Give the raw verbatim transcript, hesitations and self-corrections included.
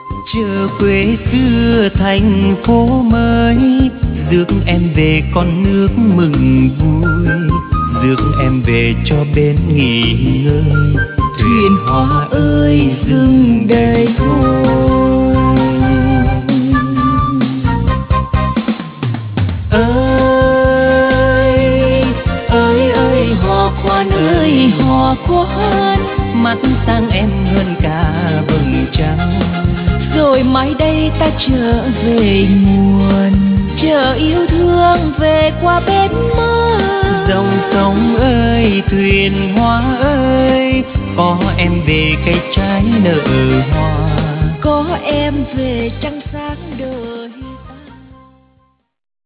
Chờ quê xưa thành phố mới, rước em về con nước mừng vui, rước em về cho bên nghỉ ngơi. Thuyền hoa ơi dừng đời thôi. Ơi ơi ơi hò khoan ơi hò khoan, mắt sang em hơn cả vầng trăng. Rồi mai đây ta trở về nguồn, chờ yêu thương về qua bên mơ. Dòng sông ơi thuyền hoa ơi, có em về cây trái nở hoa, có em về trăng